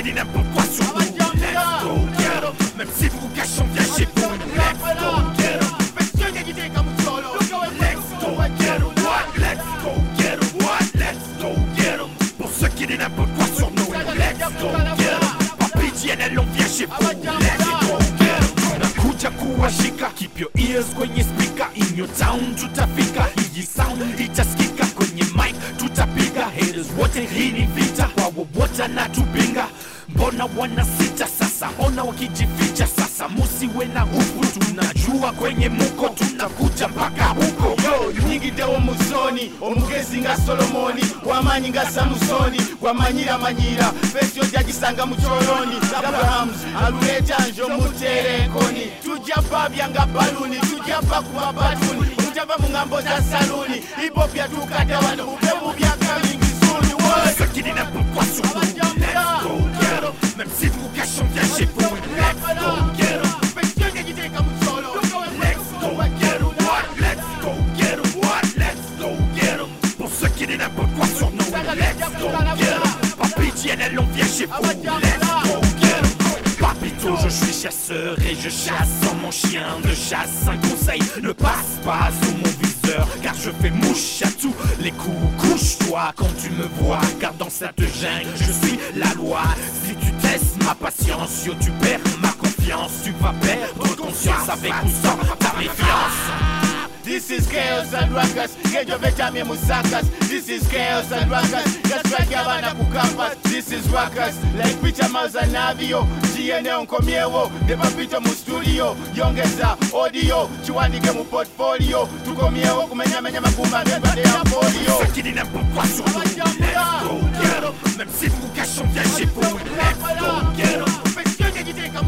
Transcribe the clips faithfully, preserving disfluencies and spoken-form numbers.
qui dit n'importe quoi sur nous. Let's go get 'em. Même si vous cachez, on vient chez vous. Let's go get 'em. Let's go get 'em. What? Let's go get 'em. What? Let's go get 'em. Pour ceux qui disent n'importe quoi sur nous. Let's go get 'em. Papi G N L, on vient chez vous. Let's go get 'em. Nakuja kuwashika, keep your ears kwenye speaker. In your town tutafika, hii sound itasikika. Kwenye mic tutapiga, haters wote hii ni vita. Wao wote na tupinga, mbona wanasita sasa? Ona wakijificha sasa, musiwe na hofu. Tunajua kwenye muko, tunakuja mpaka huko. Yo, nyingi dewo musoni, omugezi nga Solomoni, wamanyi nga Samusoni, wamanyira manyira, fesyo jagisanga mucholoni. Abrahams, aluleta njo mutere enkoni, tujja babya nga baluni, tujja bakuba batuni, mutava mu ngambo za saluni, hip hop yatukata wano, bubebu bya coming soon. Ceux qui disent n'importe quoi sur nous. Let's go get 'em. Même si vous cachez, on vient chez vous. Let's go get 'em. Let's go get 'em. What? Let's go get 'em. What? Let's go get 'em. Pour ceux qui disent n'importe quoi sur nous. Let's go get 'em. Papi G N L, on vient chez vous. Let's go get 'em. Papito, je suis chasseur et je chasse sans mon chien de chasse. Un conseil, ne passe pas sous mon viseur, car je fais mouche à tous les coups. Couche-toi quand tu me vois, car dans cette jungle, je suis la loi. Si tu testes ma patience, yo, tu perds ma confiance. Tu vas perdre conscience avec ou sans ta méfiance. This is chaos and ruckus, Gejo Vechami Musakas. This is chaos and ruckus, Gaswaki Abana Kukampas. This is ruckus, like Picha Mazanavio, G N L Nkomiewo, the Papito mu studio, Yongeza, audio, Chiwanike mu portfolio, Tukomiewo, Kumenya Menya Makuma, Nemba de Apolio. Ceux qui disent n'importe quoi sur nous. Let's go get 'em. Même si vous cachez, on vient chez vous. Let's go get 'em. Let's go get 'em.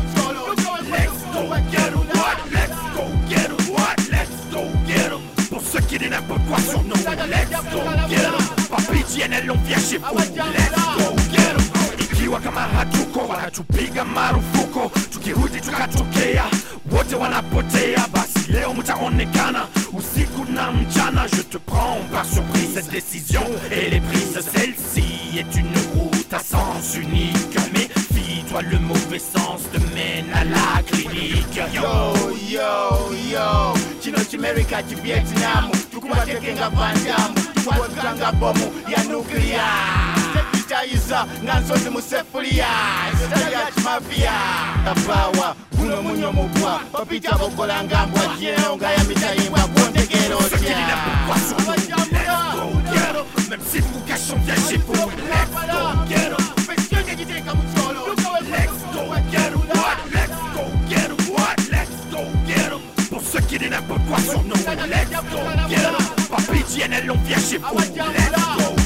What? Let's go get 'em. What? Let's go get 'em. Pour ceux qui disent n'importe quoi sur nous. Let's go get 'em. Papi G N L, on vient chez vous. Let's go get 'em. Ikiwa kama hatuko wanatupiga marufuko, tukirudi tukatokea wote wanapotea. Basi leo mtaonekana usiku na mchana. Je te prends par surprise, cette décision elle est prise. Celle-ci est une route à sens unique. Méfie-toi, le mauvais sens te mène à la clinique. Yo, yo, yo, Chino Chimerika chi Vietnam, tukubateke nga Vandamu, tukubatanga bomu ya nuclear. Iza nganzozi musefulia, Italia chimafia. Tapawa, kuno munyo mubwa, papita bokola ngambwa, jeno nga ya mitayimba, konde gero tia. Ceux qui disent n'importe quoi sur nous. Let's go get 'em. Même si vous cachez, on vient chez vous. Let's go get 'em. Let's go get 'em. What? Let's go get 'em. What? Let's go get 'em. Pour ceux qui disent n'importe quoi sur nous. Let's go get 'em. Papi G N L, on vient chez vous. Let's go